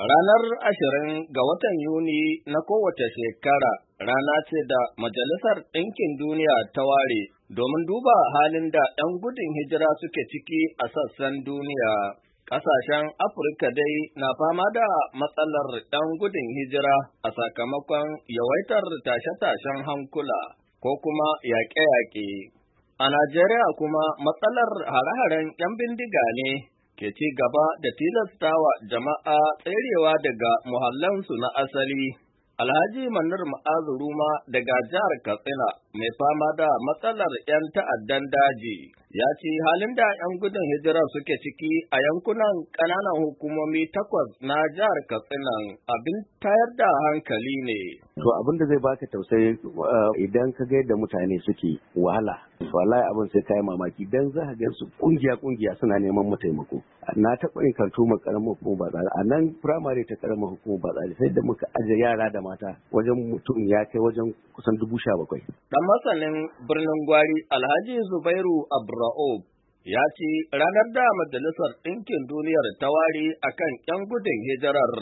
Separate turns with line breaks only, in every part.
Ranar 20 ga watan Yuni na kowace shekara rana ce da Majalisar Ɗinkin Duniya ta ware domin duba halin da ‘yan gudun hijira suke ciki a sassan duniya. Ƙasashen Afirka dai na fama da matsalar ‘yan gudun hijira a sakamakon yawaitar tashe-tashen hankula ko kuma yaƙe-yaƙe. A Najeriya kuma matsalar hare-haren ‘yan bindiga ne ke ci gaba da tilastawa jama'a tserewa daga muhallansu na asali. Alhaji Manir Ma'azu Ruma daga jihar Katsina mai fama da matsalar 'yan ta'addan daji ya ce halin da 'yan gudun hijira suke ciki a yankunan ƙananan hukumomi 8 na jihar Katsina abin tayar da hankali ne.
To abin da zai baka tausayi idan ka ga yadda mutane suke wahala, wallahi abin sai kai mamaki dan za ka ga su kungiya suna neman mu taimako. Na taɓa yin karatu ma karamar hukuma ba a nan firamare ta karamar hukuma ba sai da muka aje yara da mata wajen mutum ya kai wajen kusan 17,000.
Dan masanin birnin Gwari Alhaji Zubairu Abra'ob ya ce ranar da Majalisar Ɗinkin Duniyar ta ware akan 'yan gudun hijirar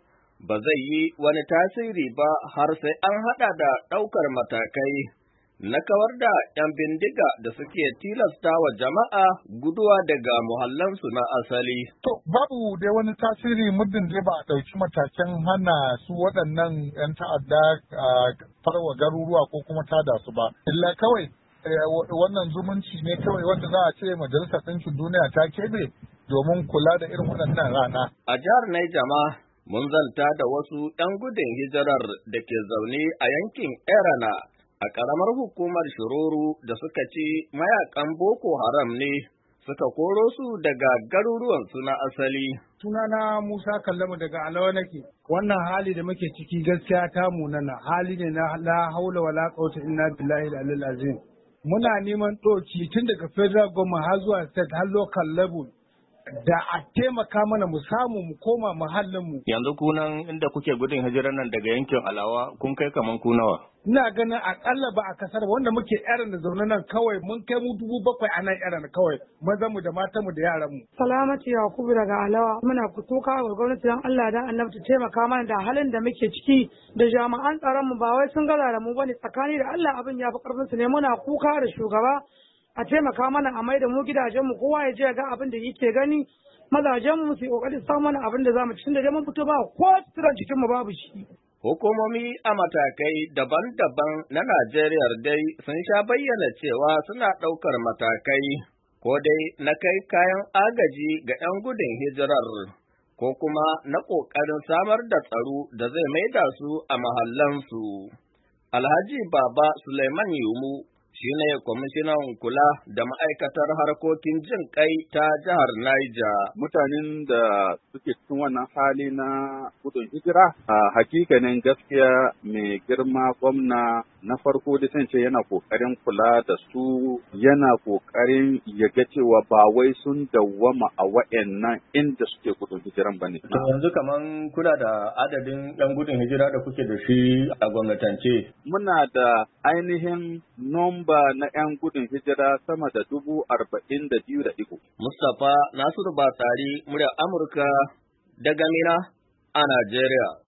ba zai yi wani tasiri ba har sai an haɗa da ɗaukar matakai na kawar da 'yan bindiga da suke tilasta wa jama'a guduwa daga muhallansu na asali.
To, babu dai wani tasiri muddin dai ba a ɗauki matakan hana su waɗannan 'yan ta'adda farwa garuruwa ko kuma tada su ba. Illa kawai wannan zumunci ne kawai wanda za a ce Majalisar Ɗinkin Duniya ta keɓe domin kula da irin waɗannan rana.
A jihar Niger ma mun zanta da wasu 'yan gudun hijirar da ke zaune a yankin Erana a ƙaramar hukumar Shiroro da suka ci mayakan Boko Haram ne suka koro su daga garuruwansu na asali.
Sunana Musa Kallamu daga Alawa nake. Wannan hali da muke ciki gaskiya ta munana, hali ne na la haula wala quwwata illa billahi al-aliyyil azim. Muna neman ɗoki tun daga federal government har zuwa state har local level da a taimaka mana mu samu mu koma muhallinmu.
Yanzu kunan inda kuke gudun hijirar nan daga yankin Alawa kun kai kaman ku nawa?
Ina ganin akalla ba a kasar wanda muke yaran da zaune nan kawai mun kai mu 7,000 a nan yaran kawai mazan mu da matan mu da yaran mu.
Salamatu Yakubu daga Alawa muna kutuka ga gwamnati dan Allah dan Annabi ta taimaka mana da halin da muke ciki da jami'an tsaron mu ba wai sun gaza da mu bane tsakani da Allah abin ya fi karfin su ne muna kuka da shugaba a taimaka mana a mai da mu gidajenmu kowa ya je ga abin da yake gani mazajenmu su yi kokari samu mana abin da zamu ci da mun fito ba ko tsiran cikin mu babu shi.
Hukumomi a matakai daban-daban na Najeriya dai sun sha bayyana cewa suna ɗaukar matakai ko dai na kai kayan agaji ga 'yan gudun hijirar ko kuma na ƙoƙarin samar da tsaro da zai maida su a mahallansu. Alhaji Baba Suleiman Yumu shi ne kwamishinan kula da ma'aikatar harkokin jin kai ta jihar Niger.
Mutanen da suke cikin wannan hali na gudun hijira, a hakikanin gaskiya mai girma gwamna na farko da ce yana kokarin kula da su, yana kokarin ya ga cewa ba wai sun dawwama a wa'annan inda suke gudun hijiran bane.
To yanzu kaman kula da adadin ɗan gudun hijira da kuke da shi a gwamnatance.
Muna da ainihin nomba na 'yan gudun hijira sama da 42,000.
Mustapha Nasiru Batsari, muryar Amurka daga Mina a Najeriya.